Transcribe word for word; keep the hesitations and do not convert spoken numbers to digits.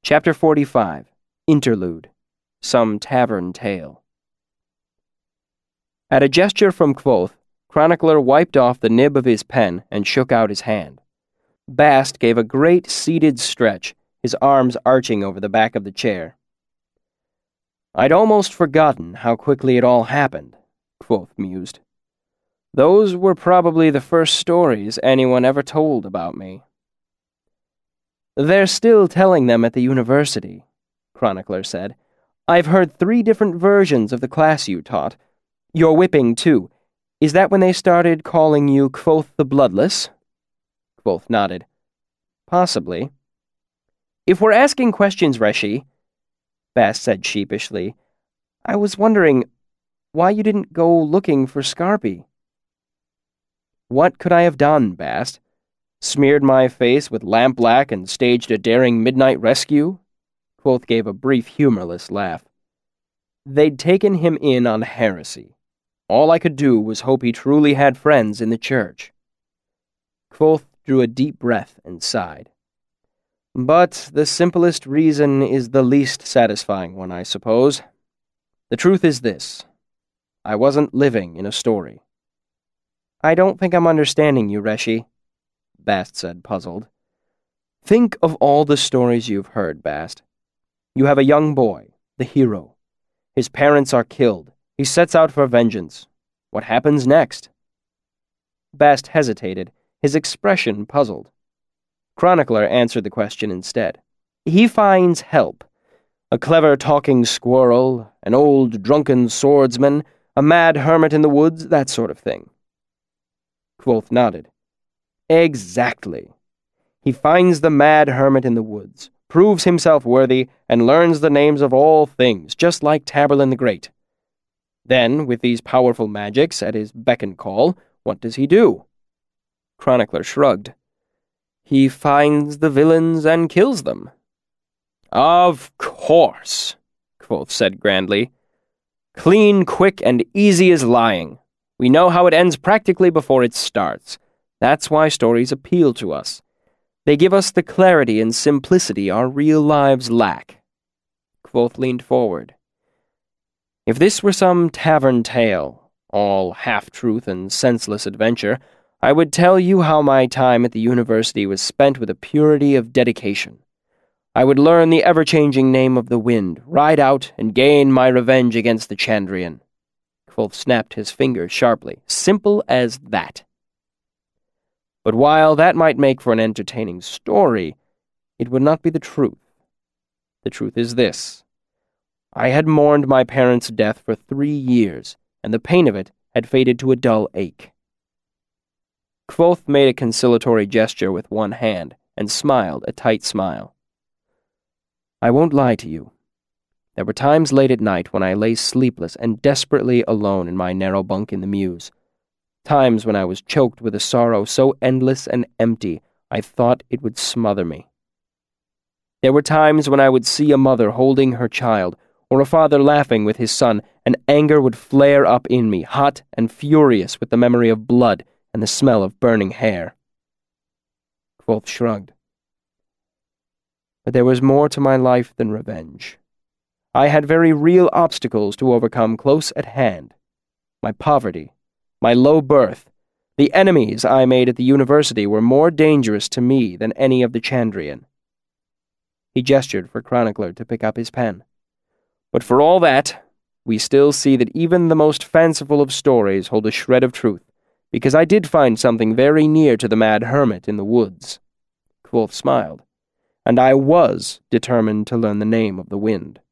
Chapter forty-five. Interlude. Some Tavern Tale. At a gesture from Kvothe, Chronicler wiped off the nib of his pen and shook out his hand. Bast gave a great seated stretch, his arms arching over the back of the chair. "I'd almost forgotten how quickly it all happened," Kvothe mused. "Those were probably the first stories anyone ever told about me." "They're still telling them at the university," Chronicler said. "I've heard three different versions of the class you taught. Your whipping, too. Is that when they started calling you Kvothe the Bloodless?" Kvothe nodded. "Possibly." "If we're asking questions, Reshi," Bast said sheepishly, "I was wondering why you didn't go looking for Scarpy." "What could I have done, Bast? Smeared my face with lampblack and staged a daring midnight rescue?" Kvothe gave a brief, humorless laugh. "They'd taken him in on heresy. All I could do was hope he truly had friends in the church." Kvothe drew a deep breath and sighed. "But the simplest reason is the least satisfying one, I suppose. The truth is this. I wasn't living in a story." "I don't think I'm understanding you, Reshi," Bast said, puzzled. "Think of all the stories you've heard, Bast. You have a young boy, the hero. His parents are killed. He sets out for vengeance. What happens next?" Bast hesitated, his expression puzzled. Chronicler answered the question instead. "He finds help. A clever talking squirrel, an old drunken swordsman, a mad hermit in the woods, that sort of thing." Kvothe nodded. "Exactly. He finds the mad hermit in the woods, proves himself worthy, and learns the names of all things, just like Taborlin the Great. Then, with these powerful magics at his beck and call, what does he do?" Chronicler shrugged. "He finds the villains and kills them." "Of course," Kvothe said grandly. "Clean, quick, and easy as lying. We know how it ends practically before it starts. That's why stories appeal to us. They give us the clarity and simplicity our real lives lack." Kvothe leaned forward. "If this were some tavern tale, all half-truth and senseless adventure, I would tell you how my time at the university was spent with a purity of dedication. I would learn the ever-changing name of the wind, ride out, and gain my revenge against the Chandrian." Kvothe snapped his fingers sharply. "Simple as that. But while that might make for an entertaining story, it would not be the truth. The truth is this. I had mourned my parents' death for three years, and the pain of it had faded to a dull ache." Kvothe made a conciliatory gesture with one hand, and smiled a tight smile. "I won't lie to you. There were times late at night when I lay sleepless and desperately alone in my narrow bunk in the mews. Times when I was choked with a sorrow so endless and empty I thought it would smother me. There were times when I would see a mother holding her child, or a father laughing with his son, and anger would flare up in me, hot and furious with the memory of blood and the smell of burning hair." Kvothe shrugged. "But there was more to my life than revenge. I had very real obstacles to overcome close at hand. My poverty, my low birth, the enemies I made at the university were more dangerous to me than any of the Chandrian." He gestured for Chronicler to pick up his pen. "But for all that, we still see that even the most fanciful of stories hold a shred of truth, because I did find something very near to the mad hermit in the woods." Kvothe smiled. "And I was determined to learn the name of the wind."